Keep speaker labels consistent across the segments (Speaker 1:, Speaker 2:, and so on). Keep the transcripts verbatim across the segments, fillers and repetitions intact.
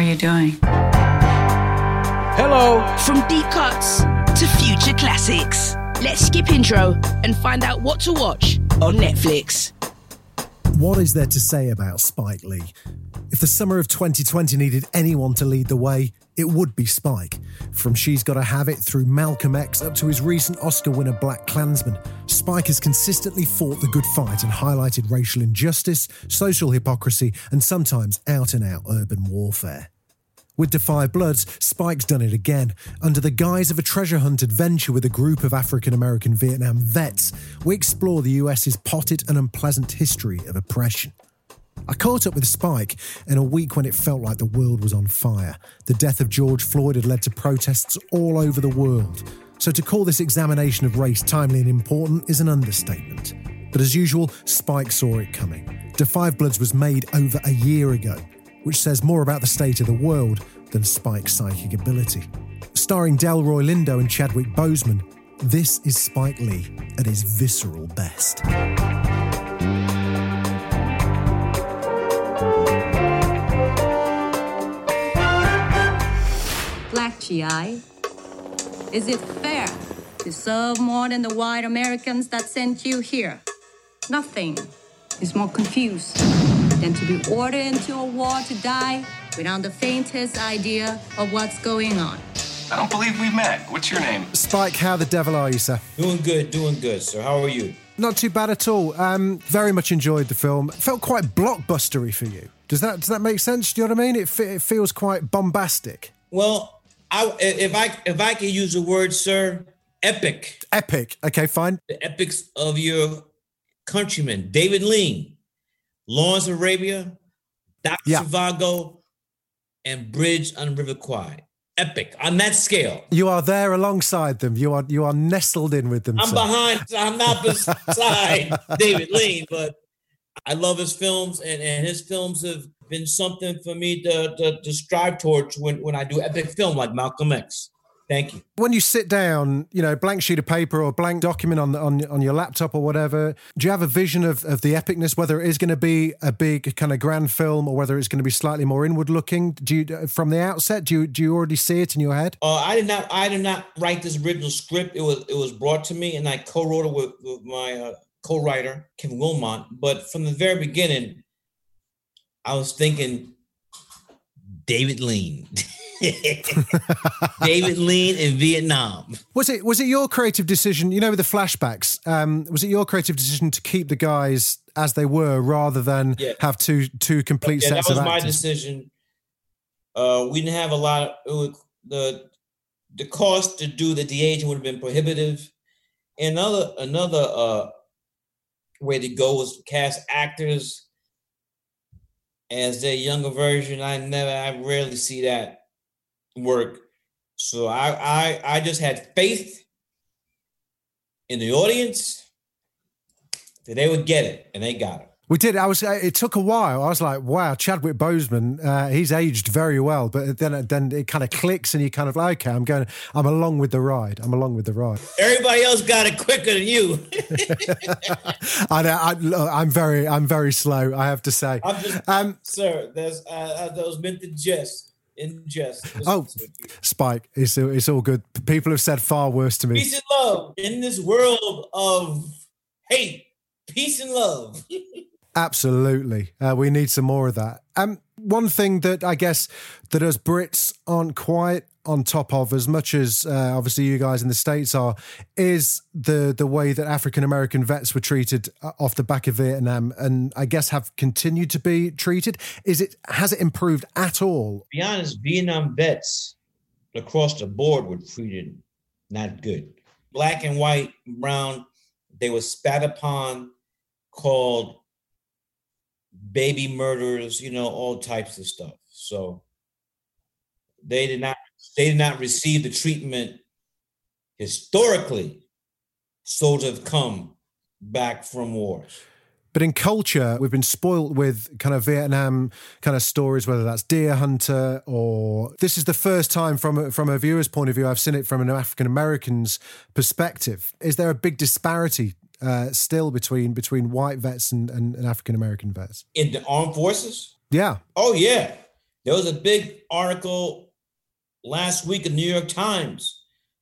Speaker 1: you doing?
Speaker 2: Hello.
Speaker 3: From deep cuts to future classics. Let's skip intro and find out what to watch on Netflix.
Speaker 4: What is there to say about Spike Lee? If the summer of twenty twenty needed anyone to lead the way, it would be Spike. From She's Gotta Have It through Malcolm X up to his recent Oscar winner Black Klansman, Spike has consistently fought the good fight and highlighted racial injustice, social hypocrisy, and sometimes out-and-out urban warfare. With Da five Bloods, Spike's done it again. Under the guise of a treasure hunt adventure with a group of African-American Vietnam vets, we explore the U S's potted and unpleasant history of oppression. I caught up with Spike in a week when it felt like the world was on fire. The death of George Floyd had led to protests all over the world. So to call this examination of race timely and important is an understatement. But as usual, Spike saw it coming. Da five Bloods was made over a year ago, which says more about the state of the world than Spike's psychic ability. Starring Delroy Lindo and Chadwick Boseman, this is Spike Lee at his visceral best.
Speaker 5: Black G I, is it fair to serve more than the white Americans that sent you here? Nothing is more confused than to be ordered into a war to die without the faintest idea of what's going on.
Speaker 6: I don't believe we met. What's your name?
Speaker 4: Spike, how the devil are you, sir?
Speaker 2: Doing good, doing good, sir. How are you?
Speaker 4: Not too bad at all. Um, very much enjoyed the film. Felt quite blockbustery for you. Does that does that make sense? Do you know what I mean? It, fe- it feels quite bombastic.
Speaker 2: Well, I, if I if I can use a word, sir, epic.
Speaker 4: Epic. Okay, fine.
Speaker 2: The epics of your countrymen, David Lean, Lawrence Arabia, Doctor
Speaker 4: Yeah.
Speaker 2: Zhivago, and Bridge on the River Kwai. Epic on that scale.
Speaker 4: You are there alongside them. You are you are nestled in with them.
Speaker 2: I'm
Speaker 4: sir.
Speaker 2: behind. I'm not beside David Lean, but I love his films, and, and his films have been something for me to, to, to strive towards when, when I do epic film like Malcolm X. Thank you.
Speaker 4: When you sit down, you know, blank sheet of paper or blank document on on on your laptop or whatever, do you have a vision of, of the epicness, whether it is going to be a big kind of grand film or whether it's going to be slightly more inward looking? Do you, from the outset, do you do you already see it in your head?
Speaker 2: Uh, I did not. I did not write this original script. It was it was brought to me, and I co-wrote it with, with my uh, co-writer Kevin Wilmot. But from the very beginning, I was thinking David Lean. David Lean in Vietnam.
Speaker 4: Was it was it your creative decision, you know, with the flashbacks, um, was it your creative decision to keep the guys as they were rather than
Speaker 2: Yeah.
Speaker 4: have two two complete
Speaker 2: Yeah,
Speaker 4: sets
Speaker 2: that was
Speaker 4: of
Speaker 2: my
Speaker 4: actors?
Speaker 2: decision. Uh, we didn't have a lot of it was, the the cost to do the de-aging would have been prohibitive. Another another uh, way to go was cast actors as their younger version. I never, I rarely see that work. So I, I, I just had faith in the audience that they would get it, and they got it.
Speaker 4: We did. I was. It took a while. I was like, "Wow, Chadwick Boseman, uh, he's aged very well." But then, then it kind of clicks, and you kind of like, "Okay, I'm going. I'm along with the ride. I'm along with the ride."
Speaker 2: Everybody else got it quicker than you.
Speaker 4: I know. I, look, I'm very. I'm very slow. I have to say.
Speaker 2: I'm just,
Speaker 4: Um,
Speaker 2: sir. That's uh, that was meant to jest, in jest.
Speaker 4: Oh, Spike, it's it's all good. People have said far worse to me.
Speaker 2: Peace and love in this world of hate. Peace and love.
Speaker 4: Absolutely. Uh, we need some more of that. Um, one thing that I guess that us Brits aren't quite on top of as much as uh, obviously you guys in the States are, is the the way that African-American vets were treated off the back of Vietnam and I guess have continued to be treated. Is it, has it improved at all?
Speaker 2: To be honest, Vietnam vets across the board were treated not good. Black and white, brown, they were spat upon, called baby murderers, you know, all types of stuff. So they did not they did not receive the treatment historically soldiers have come back from wars.
Speaker 4: But in culture, we've been spoilt with kind of Vietnam kind of stories, whether that's Deer Hunter or this is the first time from a, from a viewer's point of view I've seen it from an African American's perspective. Is there a big disparity uh, still between between white vets and, and, and African American vets?
Speaker 2: In the armed forces?
Speaker 4: Yeah.
Speaker 2: Oh, yeah. There was a big article last week in the New York Times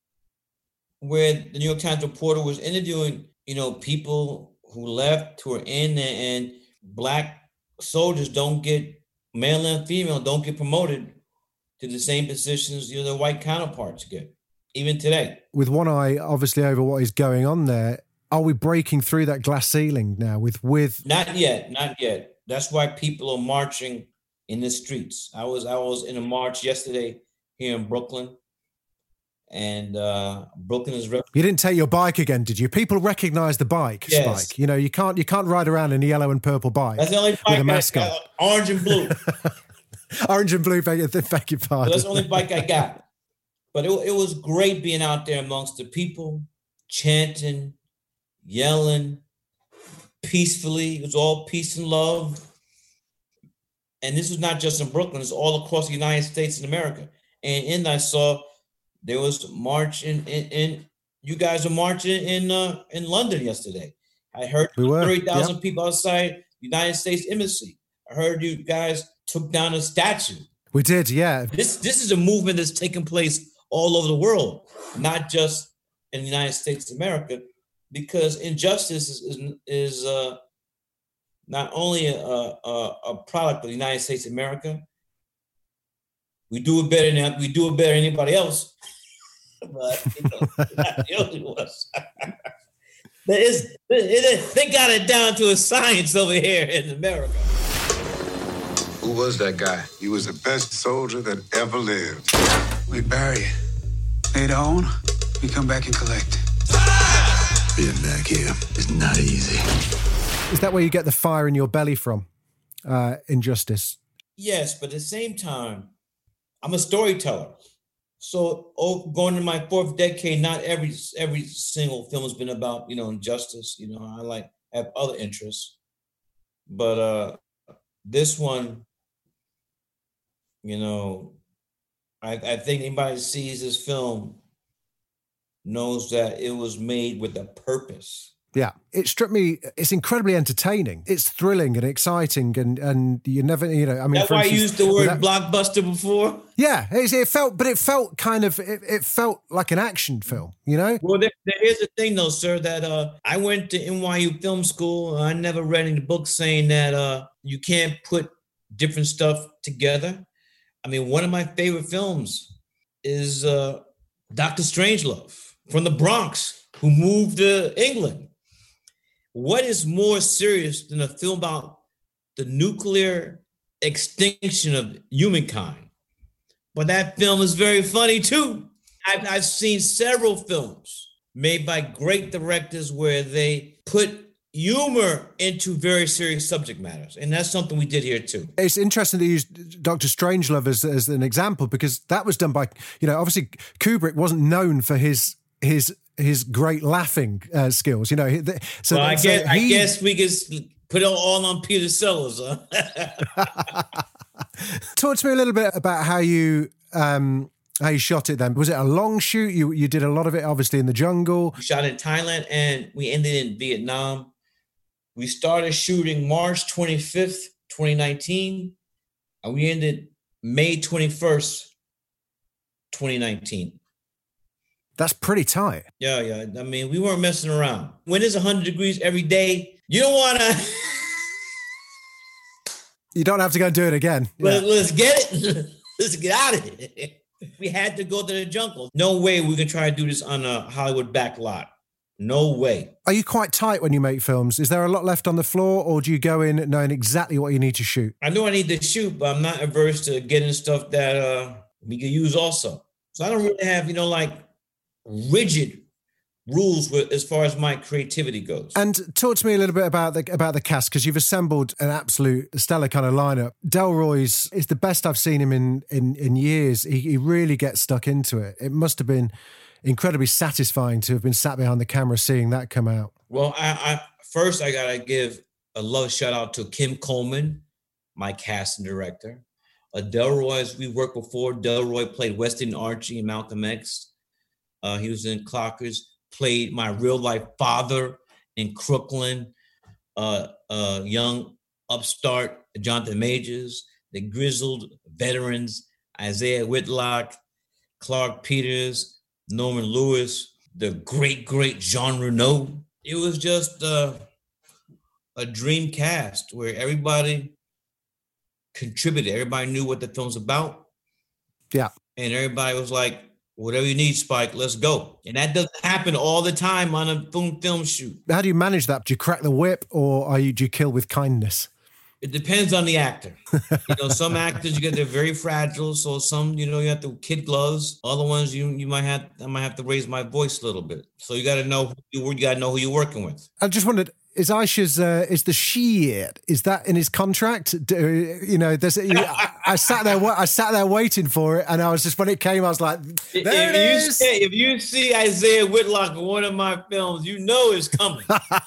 Speaker 2: where the New York Times reporter was interviewing, you know, people who left, who are in there, and Black soldiers don't get, male and female, don't get promoted to the same positions, you know, their white counterparts get, even today.
Speaker 4: With one eye obviously over what is going on there, are we breaking through that glass ceiling now with... with...
Speaker 2: Not yet, not yet. That's why people are marching in the streets. I was I was in a march yesterday here in Brooklyn, and uh, Brooklyn is... Rep-
Speaker 4: you didn't take your bike again, did you? People recognise the bike,
Speaker 2: yes.
Speaker 4: Spike. You know, you can't you can't ride around in a yellow and purple bike.
Speaker 2: That's the only bike
Speaker 4: with a mask
Speaker 2: I,
Speaker 4: on.
Speaker 2: Uh, orange and blue.
Speaker 4: Orange and blue, beg, beg your pardon.
Speaker 2: So that's the only bike I got. But it, it was great being out there amongst the people, chanting, yelling, peacefully. It was all peace and love. And this was not just in Brooklyn, it's all across the United States and America. And in I saw there was marching in, in you guys were marching in uh, in London yesterday. I heard
Speaker 4: we
Speaker 2: thirty thousand
Speaker 4: yep.
Speaker 2: people outside the United States Embassy. I heard you guys took down a statue.
Speaker 4: We did, yeah.
Speaker 2: This this is a movement that's taking place all over the world, not just in the United States of America, because injustice is is, is uh, not only a, a, a product of the United States of America. We do it better than we do it better than anybody else, but you know, not the only ones. There is, they got it down to a science over here in America.
Speaker 1: Who was that guy?
Speaker 7: He was the best soldier that ever lived.
Speaker 8: We bury it. Later on, we come back and collect.
Speaker 9: Being back here is not easy.
Speaker 4: Is that where you get the fire in your belly from? Uh, Injustice?
Speaker 2: Yes, but at the same time, I'm a storyteller. So oh, going to my fourth decade, not every every single film has been about, you know, injustice. You know, I like have other interests. But uh, this one, you know, I, I think anybody who sees this film knows that it was made with a purpose.
Speaker 4: Yeah, it struck me, it's incredibly entertaining. It's thrilling and exciting, and and you never, you know, I mean...
Speaker 2: That's why I used the word that, blockbuster before?
Speaker 4: Yeah, it, it felt, but it felt kind of, it, it felt like an action film, you know?
Speaker 2: Well, there, there is a thing though, sir, that uh, I went to N Y U Film School. I never read any books saying that uh, you can't put different stuff together. I mean, one of my favorite films is uh, Doctor Strangelove from the Bronx, who moved to England. What is more serious than a film about the nuclear extinction of humankind? But that film is very funny too. I've, I've seen several films made by great directors where they put humor into very serious subject matters. And that's something we did here too.
Speaker 4: It's interesting to use Doctor Strangelove as, as an example, because that was done by, you know, obviously Kubrick wasn't known for his his his great laughing uh, skills, you know. So,
Speaker 2: well, I,
Speaker 4: so
Speaker 2: guess,
Speaker 4: he,
Speaker 2: I guess we could put it all on Peter Sellers. Huh?
Speaker 4: Talk to me a little bit about how you um, how you shot it then. Was it a long shoot? You you did a lot of it, obviously, in the jungle.
Speaker 2: We shot in Thailand and we ended in Vietnam. We started shooting March twenty-fifth, twenty nineteen, and we ended May twenty-first, twenty nineteen.
Speaker 4: That's pretty tight.
Speaker 2: Yeah, yeah. I mean, we weren't messing around. When it's one hundred degrees every day, you don't want to...
Speaker 4: You don't have to go and do it again.
Speaker 2: Let, yeah. Let's get it. Let's get out of here. We had to go to the jungle. No way we can try to do this on a Hollywood back lot. No way.
Speaker 4: Are you quite tight when you make films? Is there a lot left on the floor, or do you go in knowing exactly what you need to shoot?
Speaker 2: I know I need to shoot, but I'm not averse to getting stuff that uh, we can use also. So I don't really have, you know, like rigid rules with, as far as my creativity goes.
Speaker 4: And talk to me a little bit about the about the cast, because you've assembled an absolute stellar kind of lineup. Delroy's is the best I've seen him in in, in years. He, he really gets stuck into it. It must have been incredibly satisfying to have been sat behind the camera seeing that come out.
Speaker 2: Well, I, I first I gotta give a love shout out to Kim Coleman, my casting director. Uh, Delroy's we worked before. Delroy played Weston Archie in Malcolm X. Uh, he was in Clockers. Played my real life father in Crooklyn. Uh, uh, young upstart Jonathan Majors. the grizzled veterans, Isaiah Whitlock, Clark Peters, Norman Lewis, the great, great Jean Reno. It was just uh, a dream cast where everybody contributed. Everybody knew what the film's about.
Speaker 4: Yeah.
Speaker 2: And everybody was like, whatever you need, Spike, let's go. And that doesn't happen all the time on a film film shoot.
Speaker 4: How do you manage that? Do you crack the whip, or are you, do you kill with kindness?
Speaker 2: It depends on the actor. You know, some actors, you get, they're very fragile. So some, you know, you have to kid gloves. Other ones, you you might have, I might have to raise my voice a little bit. So you got to know, who you, you got to know who you're working with.
Speaker 4: I just wondered, is Aisha's, uh, is the shit, is that in his contract? Do, you know, there's, you, I, I sat there, I sat there waiting for it, and I was just, when it came, I was like, there
Speaker 2: if
Speaker 4: it
Speaker 2: you
Speaker 4: is.
Speaker 2: See, if you see Isaiah Whitlock in one of my films, you know it's coming.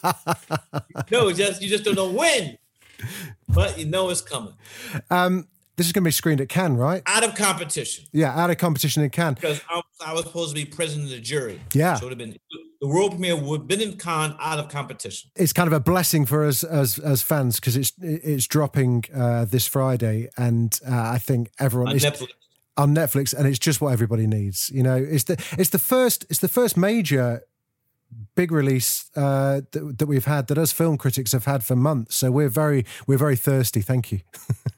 Speaker 2: No, just you just don't know when, but you know it's coming.
Speaker 4: Um, this is going to be screened at Cannes, right?
Speaker 2: Out of competition.
Speaker 4: Yeah, out of competition in Cannes.
Speaker 2: Because I, I was supposed to be president of the jury.
Speaker 4: Yeah.
Speaker 2: So it would have been, the world premiere would have been in Cannes out of competition.
Speaker 4: It's kind of a blessing for us as as fans, because it's it's dropping uh, this Friday, and uh, I think everyone
Speaker 2: On
Speaker 4: is
Speaker 2: Netflix.
Speaker 4: on Netflix, and it's just what everybody needs. You know, it's the it's the first it's the first major big release uh, that, that we've had, that us film critics have had for months. So we're very we're very thirsty. Thank you.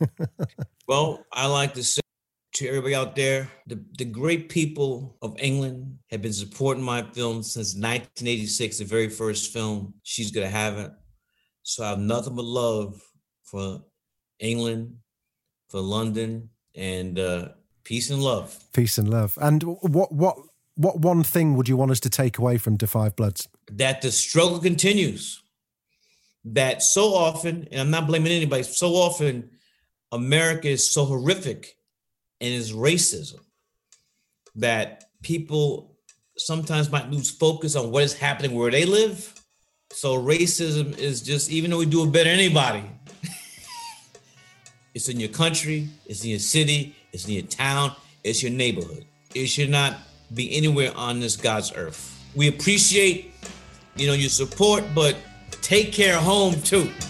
Speaker 2: Well, I like to say to everybody out there, the, the great people of England have been supporting my film since nineteen eighty-six, the very first film, She's Gonna Have It. So I have nothing but love for England, for London, and uh, peace and love.
Speaker 4: Peace and love. And what what what one thing would you want us to take away from Da Five Bloods? That
Speaker 2: the struggle continues. That so often, and I'm not blaming anybody, so often America is so horrific in its racism that people sometimes might lose focus on what is happening where they live. So racism is just, even though we do it better than anybody, it's in your country, it's in your city, it's in your town, it's your neighborhood. It should not be anywhere on this God's earth. We appreciate, you know, your support, but take care of home too.